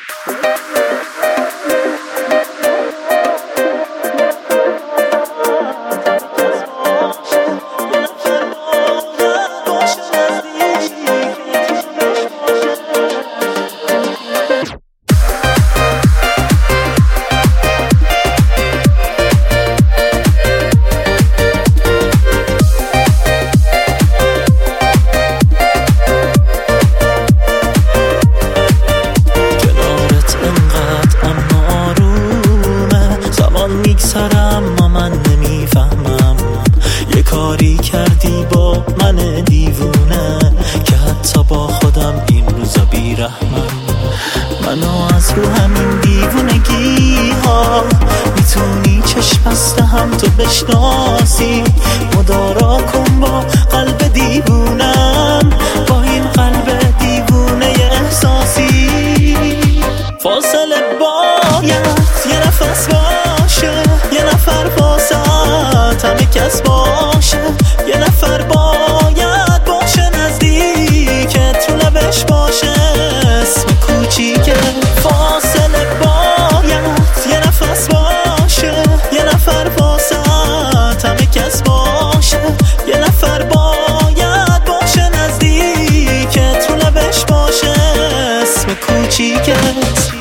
میگذرم اما من نمیفهمم یه کاری کردی با من دیوونه که حتی با خودم این روزا بیرحمم. منو از رو همین دیوونگی ها میتونی چشم بسته هم تو بشناسی، مدارا کن با قلب دیوونم، با این قلب دیوونه احساسی. فاصله باید یه نفس باشه، یه نفر واسط همه کس باشه، یه نفر باید باشه نزدیکت رو لبش باشه اسم کوچیکه. فاصله باید یه نفس باشه، یه نفر واسط همه کس باشه، یه نفر باید باشه نزدیکت رو لبش باشه اسم کوچیکت.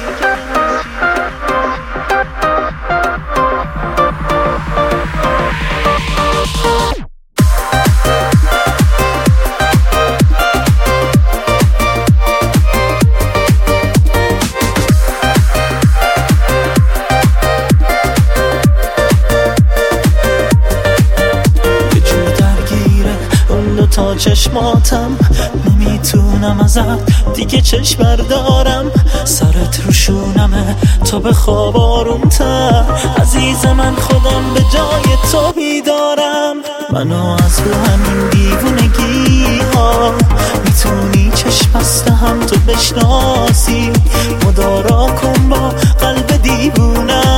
تا چشماتم نمیتونم ازت دیگه چشم بردارم، سرت رو شونمه تو به خواب آرومتر، عزیز من خودم به جای تو بیدارم. منو از رو همین دیوونگی ها میتونی چشم بسته هم تو بشناسی، مدارا کن با قلب دیوونم،